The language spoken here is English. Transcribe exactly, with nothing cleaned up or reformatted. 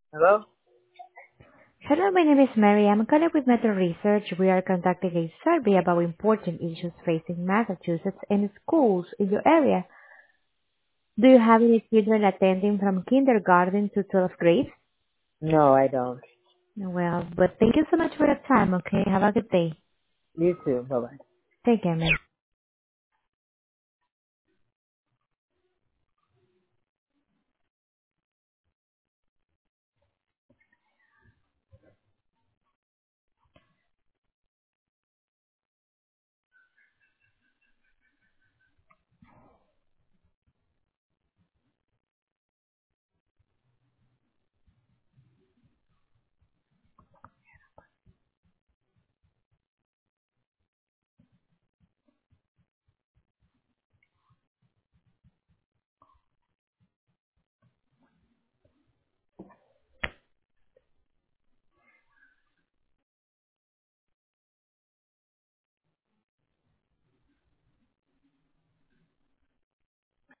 Hello? Hello, my name is Mary. I'm calling with Metro Research. We are conducting a survey about important issues facing Massachusetts and schools in your area. Do you have any children attending from kindergarten to twelfth grade? No, I don't. Well, but thank you so much for your time, okay? Have a good day. You too. Bye bye. Take care, ma'am.